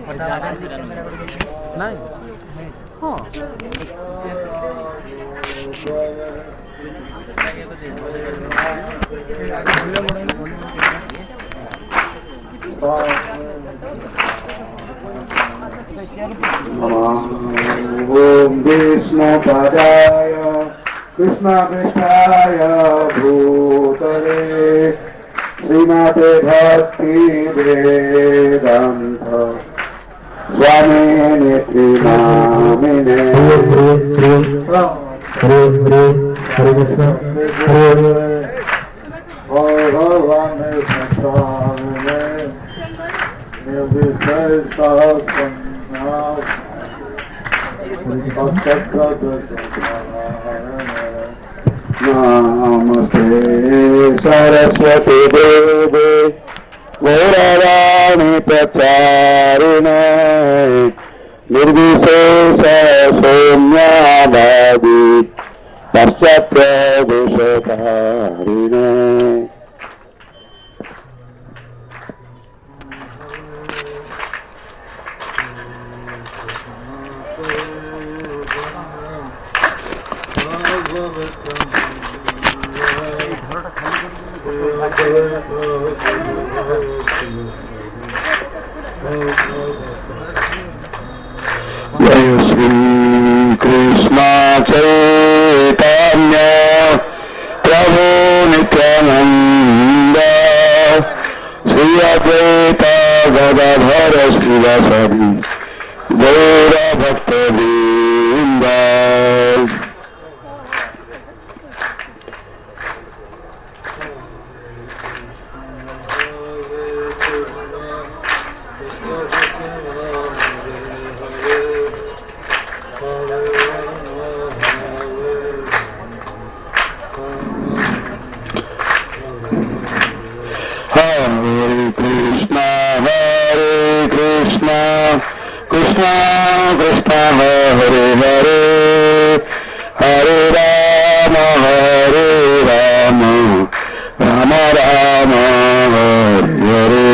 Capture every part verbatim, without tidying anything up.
नहीं हाँ ओम विष्णु पदाय कृष्ण कृष्णाय भूतले श्रीमते भक्ति वेदांत स्वामी नित्य नामिने हरे कृष्ण भगवान नमस्ते सरस्वती देवे गौरवाणी प्रचारिणे निर्विशेष शून्यवादी पश्चात्प्रदेशकारिणे जय श्री कृष्ण चैतन्य प्रभु नित्यानंद श्री अद्वैत गदाधर श्रीवासदि गौर भक्तवृंद। कृष्ण कृष्ण हरे हरे हरे राम हरे राम राम राम हरे हरे।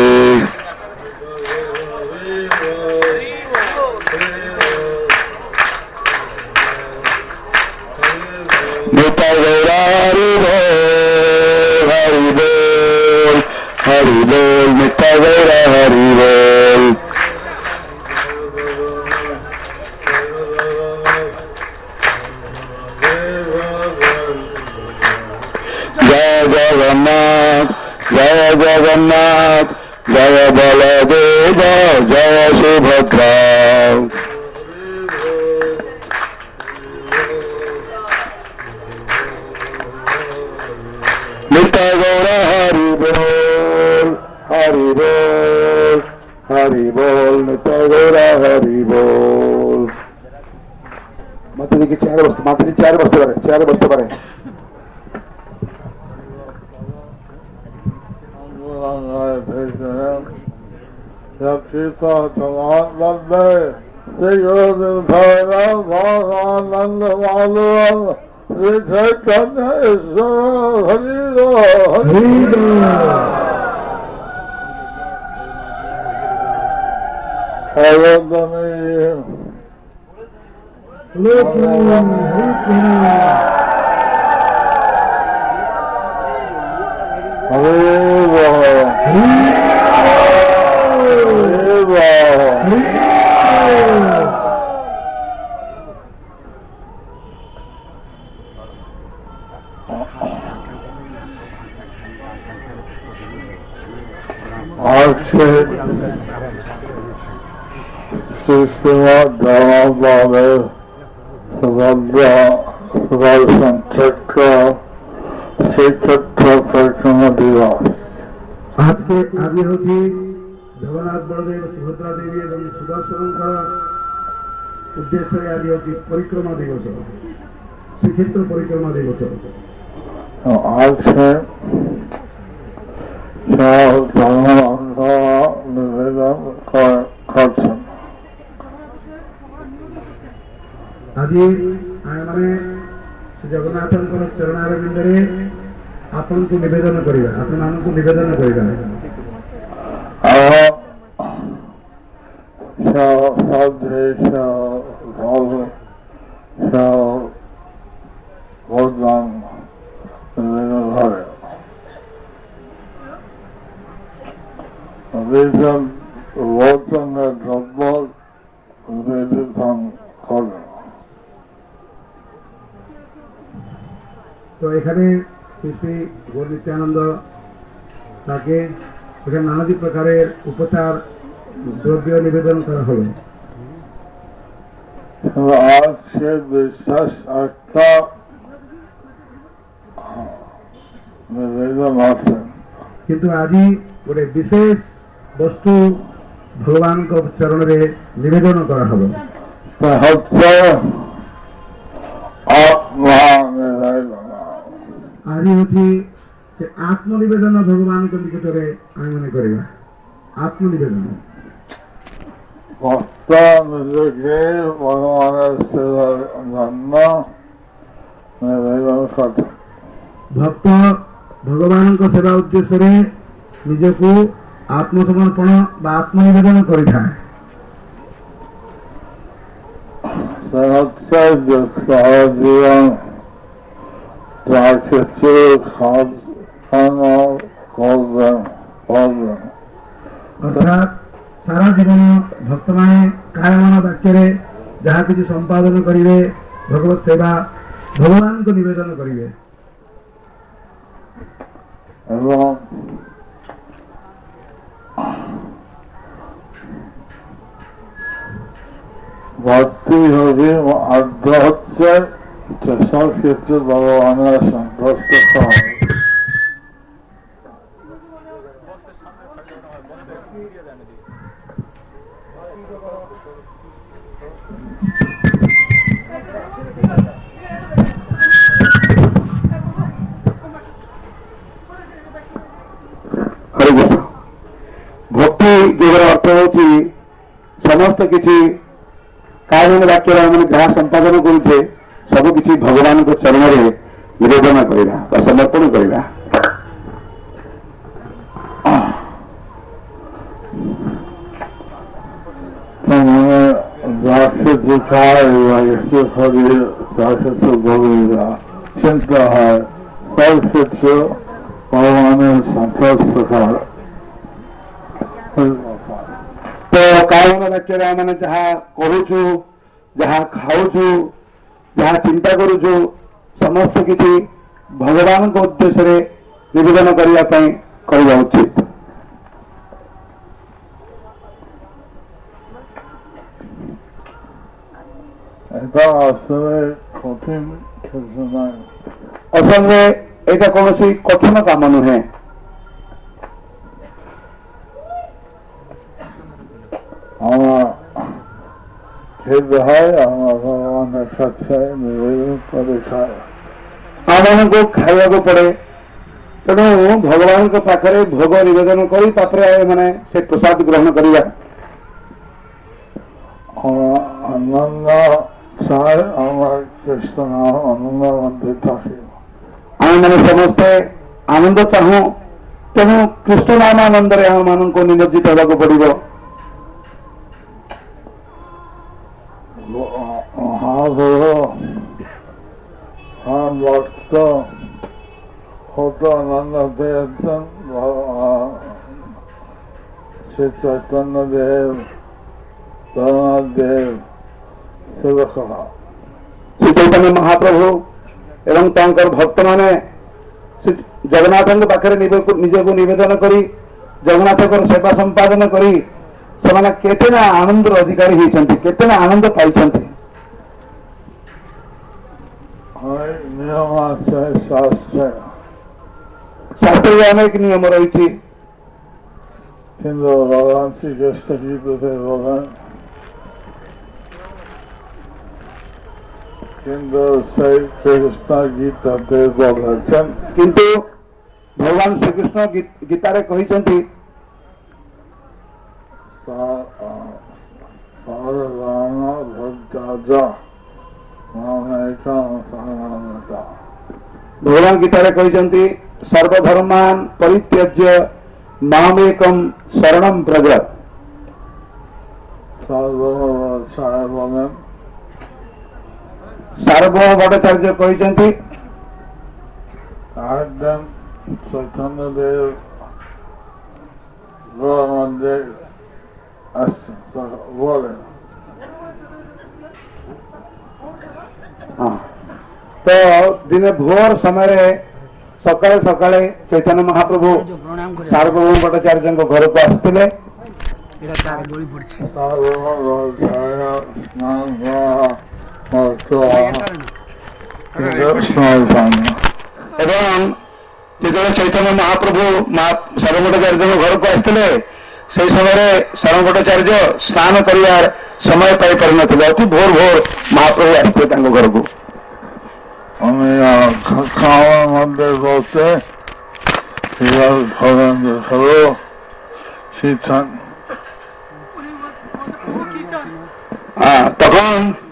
नित्य गौरा हरि बोल हरि बोल हरि बोल नित्य गौरा हरि बोल। जय जगन्नाथ जय जगन्नाथ जय बलदेव जय सुभद्रा। नित्य गौर हरि बोल हरि बोल हरि बोल नित्य गौर हरि बोल। माता जी की चार वस्तु माता जी चार वस्तु बने चार वस्तु बने सीता समानंद श्री गुरु भगवानंद मालूम श्री चैतन्य ईश्वर हरि हरि आज से संख्यक श्रीचक्र परिक्रमा दिवस आज से आदि होती जगन्नाथ बलदेव सुभद्रा देवी एवं सुदर्शन का उद्देश्य आदि होती परिक्रमा दिवस श्रीक्षेत्र परिक्रमा दिवस आज से आदि मैंने जगन्नाथ चरणारविंद आपन को निवेदन करवा आपण मान को निवेदन करवा তো এখানে শ্রী শ্রী গৌর নিত্যানন্দ তাকে এখানে নানাদি প্রকারের উপচার দ্রব্য নিবেদন করা হলো। आज से विशेष अर्था निवेदन আছে, কিন্তু আজি ଗୋଟେ ବିଶେଷ ବସ୍ତୁ ଭଗବାନଙ୍କ ଚରଣରେ ନିବେଦନ କରା ହବ। ହচ্ছে ଆତ୍ମା ନିବେଦନ। ଆଜି ହେଉଛି ସେ ଆତ୍ମନିବେଦନ ଭଗବାନଙ୍କ ନିକଟରେ ଆମେମାନେ କରିବା। ଆତ୍ମନିବେଦନ ଭକ୍ତ ନିଜକେ ଭଗବାনের ସେବାର ଜନ୍ମ ନିବେଦନ କରେ। ଭକ୍ତ ଭଗବାନଙ୍କ ସେବା ଉଦ୍ଦେଶ୍ୟରେ ନିଜକୁ ଆତ୍ମସମର୍ପଣ ବା ଆତ୍ମନିବେଦନ କରିଥାଏ। ସେ ହচ্ছে ଜୀବନ প্রাকৃতি সাধন করবেন করবেন অর্থাৎ সারা জীবন ভক্তମାନେ କାୟମନ ବାକ୍ୟରେ ଯାହା କିଛି ସମ୍ପାଦନ କରିବେ ଭଗବତ ସେବା ଭଗବାନଙ୍କୁ ନିବେଦନ କରିବେ। এবং ভক্তি হরি আদ্য হচ্ছে সব ক্ষেত্রে ভগবানের সন্তুষ্ট হয়। ଭକ୍ତି ଯୋଗର ଅର୍ଥ ହେଉଛି ସମସ୍ତ କିଛି କାୟମନ ବାକ୍ୟରେ ଆମେ ଯାହା ସମ୍ପାଦନ କରୁଛେ ସବୁ କିଛି ଭଗବାନଙ୍କ ଚରଣରେ ନିବେଦନ କରିବା ବା ସମର୍ପଣ କରିବା। চিন্তা হয় সব ক্ষেত্রে ভগবানের সন্তুষ্ট হয়। তো କାୟମନ ବାକ୍ୟରେ ଆମେ ଯାହା କହୁଛୁ ଯାହା ଖାଉଛୁ ଯାହା ଚିନ୍ତା କରୁଛୁ ସମସ୍ତ କିଛି ଭଗବାନଙ୍କ ଉଦ୍ଦେଶ୍ୟରେ ନିବେଦନ କରିବା ପାଇଁ କରିବା ଉଚିତ। এটা আসলে কঠিন কিছু নয়। ଅସଲରେ ଏଇଟା କୌଣସି କଠିନ କାମ ନୁହେଁ। আমার খেতে হয়, আমার ভগবানের কাছে নিবেদন করে খায়। ଆମମାନଙ୍କୁ ଖାଇବାକୁ ପଡେ, ତେଣୁ ଭଗବାନଙ୍କ ପାଖରେ ଭୋଗ ନିବେଦନ କରି ତାପରେ ମାନେ ସେ ପ୍ରସାଦ ଗ୍ରହଣ କରିବା। আমার আনন্দ চাই, আমার কৃষ্ণ নাম আনন্দ মধ্যে থাকে। ଆମେମାନେ ସମସ୍ତେ ଆନନ୍ଦ ଚାହୁଁ, ତେଣୁ କୃଷ୍ଣ ନାମ ଆନନ୍ଦରେ ଆମମାନଙ୍କୁ ନିମଜ୍ଜିତ ହେବାକୁ ପଡିବ। মহাপ্রভু আমার ভক্ত কত আনন্দ পেয়েছেন। শ্রী চৈতন্য দেব, জগন্নাথ দেব, সেবকরা ଶ୍ରୀ ଚୈତନ୍ୟ ମହାପ୍ରଭୁ ଏବଂ ତାଙ୍କର ଭକ୍ତମାନେ ଜଗନ୍ନାଥଙ୍କ ପାଖରେ ନିଜକୁ ନିବେଦନ କରି ଜଗନ୍ନାଥଙ୍କର ସେବା ସମ୍ପାଦନ କରି ସେମାନେ କେତେ ନା ଆନନ୍ଦର ଅଧିକାରୀ ହେଇଛନ୍ତି, କେତେ ନା ଆନନ୍ଦ ପାଇଛନ୍ତି। ନିୟମ আছে ଶାସ୍ତ୍ର, ଶାସ୍ତ୍ରରେ ଅନେକ ନିୟମ ରହିଛି, କିନ୍ତୁ ଭଗବାନ ଶ୍ରୀକୃଷ୍ଣ ଗୀତାରେ ଭଗବାନ କିନ୍ତୁ সেই কৃষ্ণ গীতাতে বলেছেন, କିନ୍ତୁ ଭଗବାନ ଶ୍ରୀକୃଷ୍ଣ ଗୀତାରେ କହିଛନ୍ତି ଭଗବାନ ଗୀତାରେ କହିଛନ୍ତି ସର୍ବଧର୍ମାନ ପରିତ୍ୟଜ୍ୟ ମାମେକଂ ଶରଣଂ ବ୍ରଜ। সার্বভৌম ସାର୍ବଭୌମ ଭଟ୍ଟାଚାର୍ଯ୍ୟ କହିଛନ୍ତି একদম চৈতন্যদেব ঘর মধ্যে আসছে বলে ହଁ ତ ଦିନେ ଭୋର ସମୟରେ ସକାଳେ ସକାଳେ ଚୈତନ୍ୟ ମହାପ୍ରଭୁ ସାର୍ବଭୌମ ଭଟ୍ଟାଚାର୍ଯ୍ୟଙ୍କ ଘରକୁ ଆସିଥିଲେ। ଏବଂ ଯେତେବେଳେ ଚୈତନ୍ୟ ମହାପ୍ରଭୁ ସାର୍ବଭୌମ ଭଟ୍ଟାଚାର୍ଯ୍ୟଙ୍କ ଘରକୁ ଆସିଥିଲେ ସେହି ସମୟରେ ସାର୍ବଭୌମ ଭଟ୍ଟାଚାର୍ଯ୍ୟ ସ୍ନାନ କରିବାର ସମୟ ପାଇପାରିନଥିଲେ। ଅତି ଭୋର ଭୋର ମହାପ୍ରଭୁ ଆସିଥିଲେ ତାଙ୍କ ଘରକୁ। আমি খাওয়ার মধ্যে বলতে শীতান তখন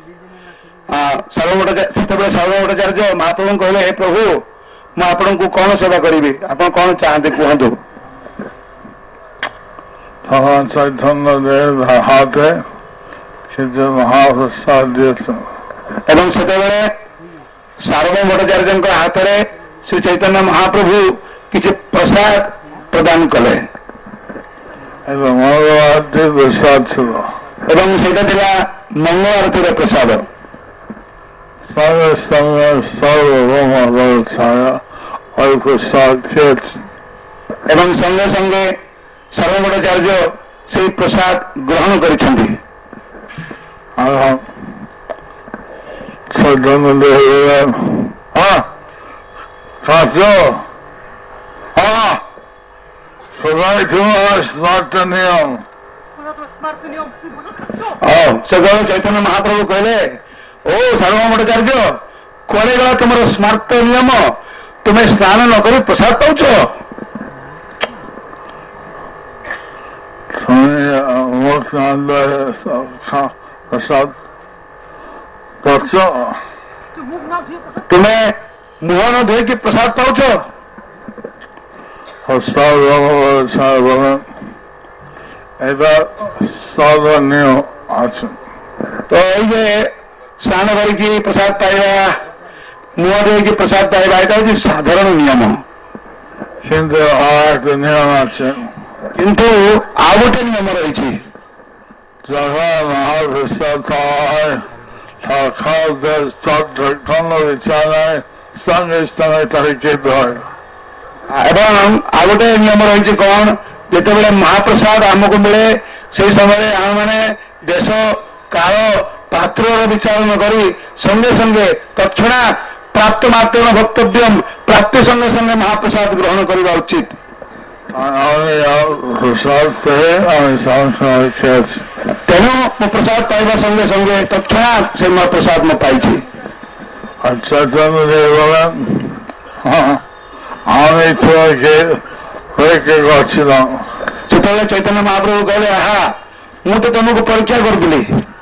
ସେତେବେଳେ ସାର୍ବଭୌମ ଭଟ୍ଟାଚାର୍ଯ୍ୟ ମହାପ୍ରଭୁଙ୍କୁ କହିଲେ, ହେ ପ୍ରଭୁ ମୁଁ ଆପଣଙ୍କୁ କଣ ସେବା କରିବି, ଆପଣ କଣ ଚାହାନ୍ତି କୁହନ୍ତୁ। তখন চৈতন্যদেব হাতে কিছু মহাপ্রসাদ দিয়েছেন ଏବଂ ସେତେବେଳେ ସାର୍ବଭୌମ ଭଟ୍ଟାଚାର୍ଯ୍ୟଙ୍କ ହାତରେ ଶ୍ରୀ ଚୈତନ୍ୟ ମହାପ୍ରଭୁ କିଛି ପ୍ରସାଦ ପ୍ରଦାନ କଲେ এবং মঙ্গলবারটি প্রসাদ ছিল ଏବଂ ସେଇଟା ଥିଲା ମଙ୍ଗଳ ଆରତୀର ପ୍ରସାଦ। সঙ্গে সঙ্গে সার্বভৌম ছায়া ওই প্রসাদ খেয়েছে ଏବଂ ସଙ୍ଗେ ସଙ୍ଗେ ସାର୍ବଭୌମ ଭଟ୍ଟାଚାର୍ଯ୍ୟ ସେହି ପ୍ରସାଦ ଗ୍ରହଣ କରିଛନ୍ତି। চৈতন্যদেব হ্যাঁ শাস্ত্র হ্যাঁ সবাই তোমার স্মার্ট নিয়ম ସେତେବେଳେ ଚୈତନ୍ୟ ମହାପ୍ରଭୁ କହିଲେ, ଓ ସାର୍ବଭୌମ ଭଟ୍ଟାଚାର୍ଯ୍ୟ କୁଆଡ଼େ ଗଲା ତୁମର ସ୍ମାର୍ତ ନିୟମ, ତୁମେ ସ୍ନାନ ନ କରି ପ୍ରସାଦ ପାଉଛ। প্রসাদ পাচ্ছ ତୁମେ ମୁହଁ ନ ଧୋଇକି ପ୍ରସାଦ ପାଉଛ। এটা সাধারণীয় আছে ତ ଏଇ ଯେ ସ୍ନାନ କରିକି ପ୍ରସାଦ ପାଇବା, ମୁହଁ ଧୋଇକି ପ୍ରସାଦ ପାଇବା, ଏଇଟା ହେଉଛି ସାଧାରଣ ନିୟମ। কিন্তু আর একটা নিয়ম আছে କିନ୍ତୁ ଆଉ ଗୋଟେ ନିୟମ ରହିଛି। যখন মহাপ্রসাদ খাওয়া হয় খাওয়াতে চৈতন্য বিছানায় সঙ্গে সঙ্গে তাকে খেতে হয়। ଏବଂ ଆଉ ଗୋଟେ ନିୟମ ରହିଛି କଣ, ଯେତେବେଳେ ମହାପ୍ରସାଦ ଆମକୁ ମିଳେ ସେହି ସମୟରେ ଆମେମାନେ ଦେଶ କାଳ ପାତ୍ରର ବିଚାର ନ କରି ସଙ୍ଗେ ସଙ୍ଗେ ତତ୍କ୍ଷଣାତ୍ ପ୍ରାପ୍ତ ମାତ୍ର ଭକ୍ତବ୍ୟ ପ୍ରାପ୍ତି ସଙ୍ଗେ ସଙ୍ଗେ ମହାପ୍ରସାଦ ଗ୍ରହଣ କରିବା ଉଚିତ। আমি প্রসাদ পেয়ে আমি সংসার খেয়েছি ତେଣୁ ମୁଁ ପ୍ରସାଦ ପାଇବା ସଙ୍ଗେ ସଙ୍ଗେ ତତ୍କ୍ଷଣାତ୍ ସେ ମହାପ୍ରସାଦ ମୁଁ ପାଇଛି। আর চৈতন্যদেব বলেন হ্যাঁ আমি তোমাকে পরীক্ষা করছিলাম। ସେତେବେଳେ ଚୈତନ୍ୟ ମହାପ୍ରଭୁ କହିଲେ, ଆହା ମୁଁ ତ ତମକୁ ପରୀକ୍ଷା କରୁଥିଲି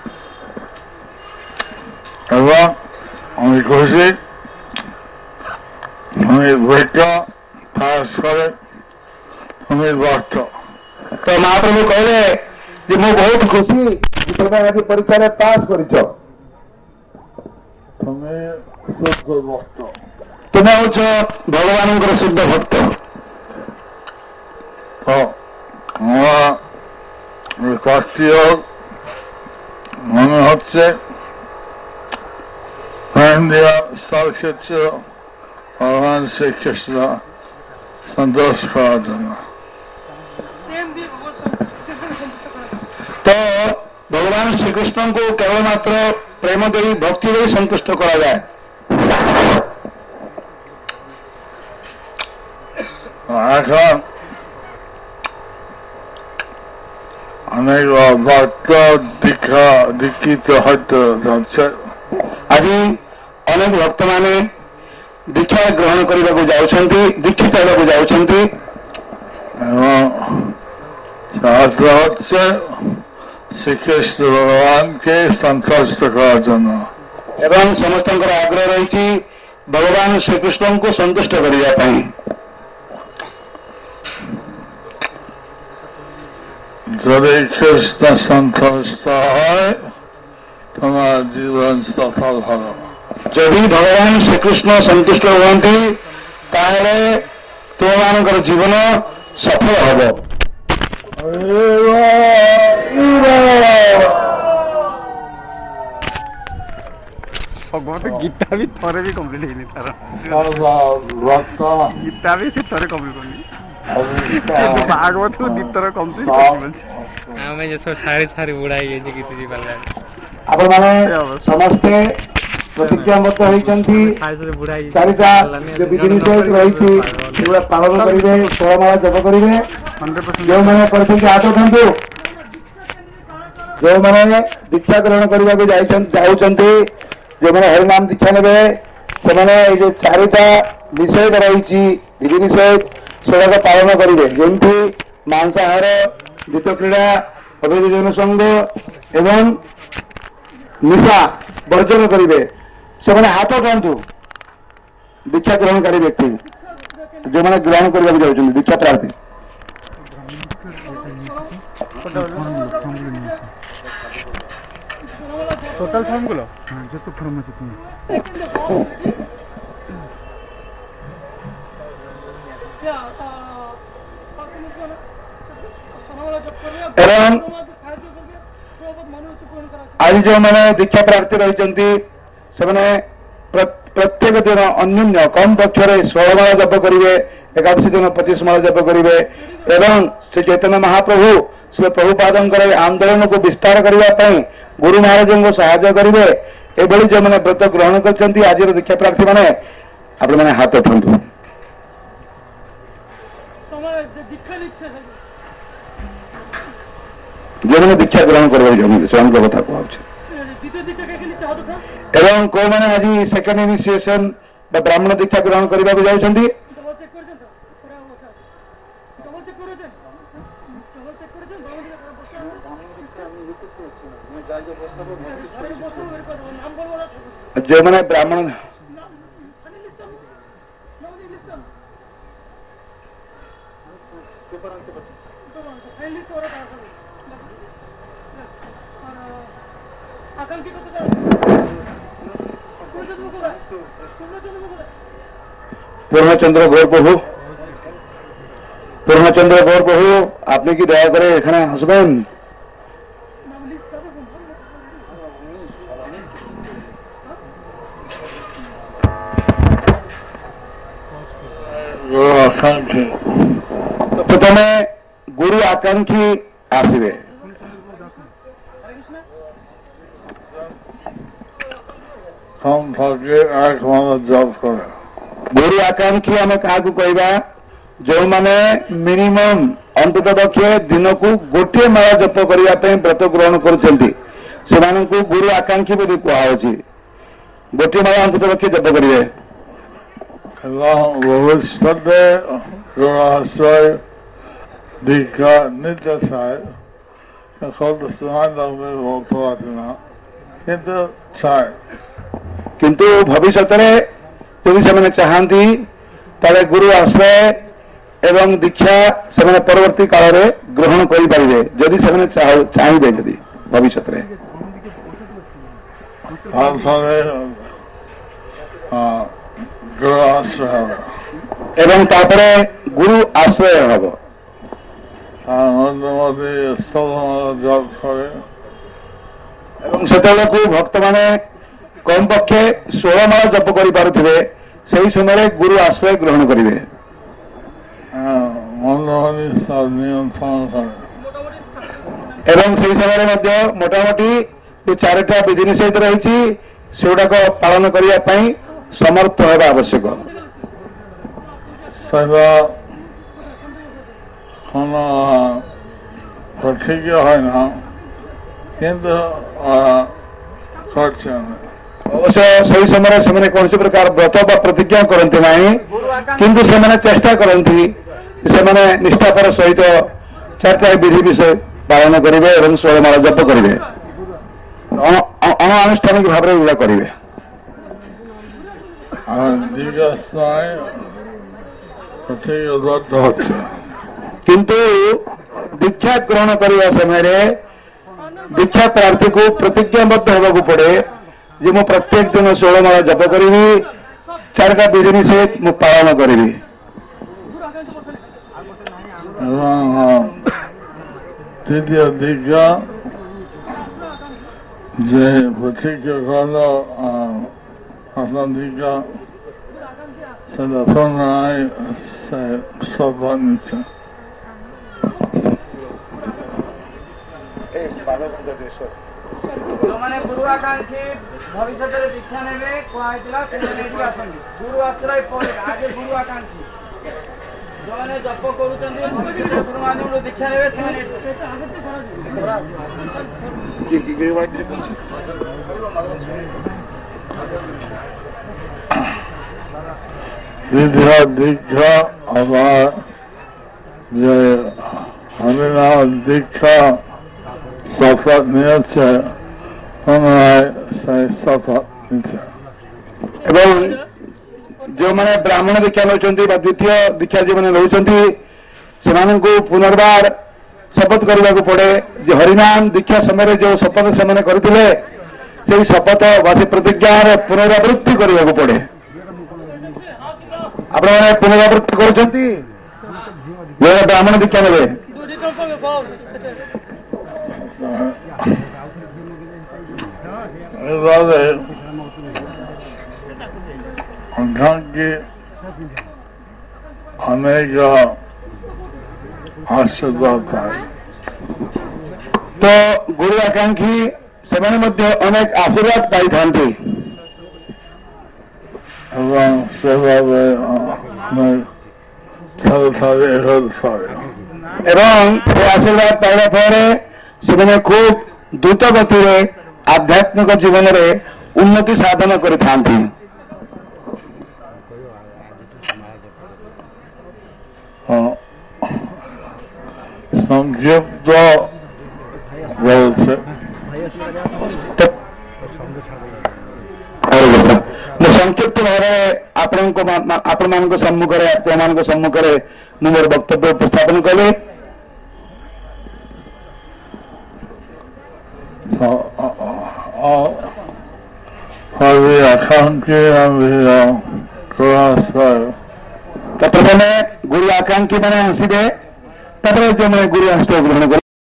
এবং আমি খুশি আমি পরীক্ষা পাস করে তুমি ভক্ত। ତ ମହାପ୍ରଭୁ କହିଲେ ଯେ ମୁଁ ବହୁତ ଖୁସି ଯେ ତୁମେ ଆଜି ପରୀକ୍ଷାରେ ପାସ୍ କରିଛ। তুমি শুদ্ধ ভক্ত ତୁମେ ହେଉଛ ଭଗବାନଙ୍କର ଶୁଦ୍ଧ ଭକ୍ତ। তো আমার কষ্টিও মনে হচ্ছে ইন্ডিয়া সরকার ভগবান শ্রীকৃষ্ণ সন্তোষ করার জন্য। ତ ଭଗବାନ ଶ୍ରୀକୃଷ୍ଣଙ୍କୁ କେବଳ ମାତ୍ର ପ୍ରେମ ଦେଇ ଭକ୍ତି ଦେଇ ସନ୍ତୁଷ୍ଟ କରାଯାଏ। এখন অনেক ভক্ত দীক্ষা দীক্ষিত হয়তো যাচ্ছে। ଆଜି ଅନେକ ଭକ୍ତମାନେ ଦୀକ୍ଷା ଗ୍ରହଣ କରିବାକୁ ଯାଉଛନ୍ତି, ଦୀକ୍ଷିତ ହେବାକୁ ଯାଉଛନ୍ତି এবং শাস্ত্র হচ্ছে শ্রীকৃষ্ণ ভগবানকে সন্তুষ্ট করার জন্য। ଏବଂ ସମସ୍ତଙ୍କର ଆଗ୍ରହ ରହିଛି ଭଗବାନ ଶ୍ରୀକୃଷ୍ଣଙ୍କୁ ସନ୍ତୁଷ୍ଟ କରିବା ପାଇଁ। যদি কৃষ্ণ সন্তুষ্ট হয় তোমার জীবন সফল হবে। যদি ভগবান শ্রীকৃষ্ণ সନ୍ତୁଷ୍ଟ ହୁଅନ୍ତି ତାହେଲେ ତୁମମାନଙ୍କର ଜୀବନ ସଫଳ ହେବ। ଭଗବତ ଗୀତା ବି ଥରେ ବି କମ୍ପ୍ଲିଟ ହେଇନି ତାର। ଗୀତା ବି ସେ ଥରେ କମ୍ପ୍ଲିଟ କରିନି। ଭାଗବତକୁ ଦିଥର କମ୍ପ୍ଲିଟ କରିଛି। ଆମେ ଯେ ସବୁ ସାରି ସାରି ବୁଢା ହେଇଯାଇଛି କିଛି ବି ପାରିଲାନି। ଆପଣମାନେ ସମସ୍ତେ ପ୍ରତିଜ୍ଞାବଦ୍ଧ ହୋଇଛନ୍ତି ଚାରିଟା ଯେ ବିଧିନିଷେଧ ରହିଛି ସେଗୁଡ଼ା ପାଳନ କରିବେ, ଷୋଳମାଳ ଜପ କରିବେ। ଯେଉଁମାନେ କରିଛନ୍ତି ହାତ ଉଠାନ୍ତୁ। ଯେଉଁମାନେ ଦୀକ୍ଷା ଗ୍ରହଣ କରିବାକୁ ଯାଇଛନ୍ତି ଯାଉଛନ୍ତି, ଯେଉଁମାନେ ହରିନାମ ଦୀକ୍ଷା ନେବେ ସେମାନେ ଏଇ ଯୋଉ ଚାରିଟା ନିଷେଧ ରହିଛି ବିଧି ନିଷେଧ ସେଗୁଡ଼ାକ ପାଳନ କରିବେ। ଯେମିତି ମାଂସାହାର, ଦ୍ୱିତ କ୍ରୀଡ଼ା, ଅବୈଧ ଯୌନ ସଙ୍ଗ ଏବଂ ନିଶା ବର୍ଜନ କରିବେ। ସେମାନେ ହାତ ଉଠାନ୍ତୁ। ଦୀକ୍ଷା ଗ୍ରହଣକାରୀ ବ୍ୟକ୍ତି ଯେଉଁମାନେ ଗ୍ରହଣ କରିବାକୁ ଯାଉଛନ୍ତି ଦୀକ୍ଷା ପ୍ରାର୍ଥୀ। ଟୋଟାଲ ଫର୍ମଗୁলো যত ফর্ম আছে তুমি ଏବଂ ଆଜି ଯେଉଁମାନେ ଦୀକ୍ଷା ପ୍ରାର୍ଥୀ ରହିଛନ୍ତି ସେମାନେ ପ୍ରତ୍ୟେକ ଦିନ ଅନ୍ୟାନ୍ୟ କମ୍ ପକ୍ଷରେ ଷୋହଳ ମାଳ ଜପ କରିବେ, ଏକାଦଶୀ ଦିନ ପଚିଶ ମାଳ ଜପ କରିବେ ଏବଂ ଶ୍ରୀ ଚୈତନ୍ୟ ମହାପ୍ରଭୁ ଶ୍ରୀ ପ୍ରଭୁପାଦଙ୍କର ଏହି ଆନ୍ଦୋଳନକୁ ବିସ୍ତାର କରିବା ପାଇଁ ଗୁରୁ ମହାରାଜଙ୍କୁ ସାହାଯ୍ୟ କରିବେ। ଏଭଳି ଯେଉଁମାନେ ବ୍ରତ ଗ୍ରହଣ କରିଛନ୍ତି ଆଜିର ଦୀକ୍ଷା ପ୍ରାର୍ଥୀମାନେ ଆପଣମାନେ ହାତ ଉଠାନ୍ତୁ। ଯେଉଁମାନେ ଦୀକ୍ଷା ଗ୍ରହଣ କରିବାକୁ ଚାହୁଁଛନ୍ତି ସେମାନଙ୍କ କଥା କୁହାଉଛି। ଏବଂ କେଉଁମାନେ ଆଜି ସେକେଣ୍ଡ ଇନିସିଏସନ ବା ବ୍ରାହ୍ମଣ ଦୀକ୍ଷା ଗ୍ରହଣ କରିବାକୁ ଯାଉଛନ୍ତି ଯେଉଁମାନେ ବ୍ରାହ୍ମଣ পূর্ণচন্দ্র গৌর প্রভু পূর্ণচন্দ্র গৌর প্রভু আপনি কি দয়া করে এখানে আসবেন? প্রথমে গুরু আকাঙ্ক্ষী আসবে। ଗୁରୁ ଆକାଂକ୍ଷୀ ଆମେ କାହାକୁ କହିବା? ଯେଉଁମାନେ ମିନିମମ୍ ଅନ୍ତତଃ ପକ୍ଷେ ଦିନକୁ ଗୋଟିଏ ମାଳ ଜପ କରିବା ପାଇଁ ବ୍ରତ ଗ୍ରହଣ କରୁଛନ୍ତି ସେମାନଙ୍କୁ ଗୁରୁ ଆକାଂକ୍ଷୀ ବୋଲି କୁହାଯାଉଛି। ଗୋଟିଏ ମାଳ ଅନ୍ତତଃ ପକ୍ଷେ ଜପ କରିବେ। ଭବିଷ୍ୟତରେ ଆଶ୍ରୟ ଦୀକ୍ଷା ନିତ୍ୟ ଥାଏ କିନ୍ତୁ ଥାଏ କିନ୍ତୁ ଭବିଷ୍ୟତରେ ଯଦି ସେମାନେ ଚାହାନ୍ତି ତାହେଲେ ଗୁରୁ ଆଶ୍ରୟ ଏବଂ ଦୀକ୍ଷା ସେମାନେ ପରବର୍ତ୍ତୀ କାଳରେ ଗ୍ରହଣ କରିପାରିବେ ଯଦି ସେମାନେ ଚାହିଁବେ। ଯଦି ଭବିଷ୍ୟତରେ ଏବଂ ତାପରେ ଗୁରୁ ଆଶ୍ରୟ ହେବ। ଏବଂ ସେତେବେଳକୁ ଭକ୍ତମାନେ କମ୍ ପକ୍ଷେ ଷୋହଳ ମାଳ ଜପ କରିପାରୁଥିବେ ସେହି ସମୟରେ ଗୁରୁ ଆଶ୍ରୟ ଗ୍ରହଣ କରିବେ। ଏବଂ ସେହି ସମୟରେ ମଧ୍ୟ ମୋଟାମୋଟି ଯୋଉ ଚାରିଟା ବିଧି ନିଷେଧ ରହିଛି ସେଗୁଡାକ ପାଳନ କରିବା ପାଇଁ ସମର୍ଥ ହେବା ଆବଶ୍ୟକ। ପ୍ରତିଜ୍ଞ হয় না କିନ୍ତୁ ଅବଶ୍ୟ ସେହି ସମୟରେ ସେମାନେ କୌଣସି ପ୍ରକାର ବ୍ରତ ବା ପ୍ରତିଜ୍ଞା କରନ୍ତି ନାହିଁ କିନ୍ତୁ ସେମାନେ ଚେଷ୍ଟା କରନ୍ତି ସେମାନେ ନିଷ୍ଠାପର ସହିତ ଚାରିଟା ବିଧି ବିଷୟ ପାଳନ କରିବେ ଏବଂ ଷୋଳମାଳ ଜପ କରିବେ, ଅଣଆନୁଷ୍ଠାନିକ ଭାବରେ ଏଗୁଡ଼ା କରିବେ। କିନ୍ତୁ दीक्षा ग्रहण करने समय दीक्षा प्रार्थी को प्रतिज्ञाबद्ध होगा पड़े जे मु प्रत्येक दिन षोल माला जप करी चारिटा विधि सहित मु पालन करी तृतीय दीक्षा जे प्रतिज्ञा करना अपना दीक्षा सदफन सफन जो पूर्वाकांक्षी भविष्य में दीक्षा ने गुरु आश्रय आगे पूर्वाकांक्षी जो मैंने जप कर दीक्षा विद्या दीक्षा हमार हमें दीक्षा शपथ नियत है एवं जो मैंने ब्राह्मण दीक्षा नौ द्वितीय दीक्षा जो मैंने नौ से पुनर्बार शपथ करने को पड़े जो हरिनाम दीक्षा समय जो शपथ से करते से शपथ वा प्रतिज्ञार पुनरावृत्ति करने को पड़े आप पुनरावृत्ति कर ब्राह्मण दीक्षा ने अनेक आशीर्वाद तो गुरु आकांक्षी से अनेक आशीर्वाद पाई था सेवा एवं आशीर्वाद पाइबा पर से खूब द्रुत गति आध्यात्मिक जीवन में उन्नति साधन कर संक्षिप्त संक्षिप्त भाव आपण मान सम्मुखें आपण सम्मुखें मु मोर वक्तव्य उपस्थापन कले प्रथम गुरु आकांक्षी मैंने हसीबे जो मैंने गुरु हस्त ग्रहण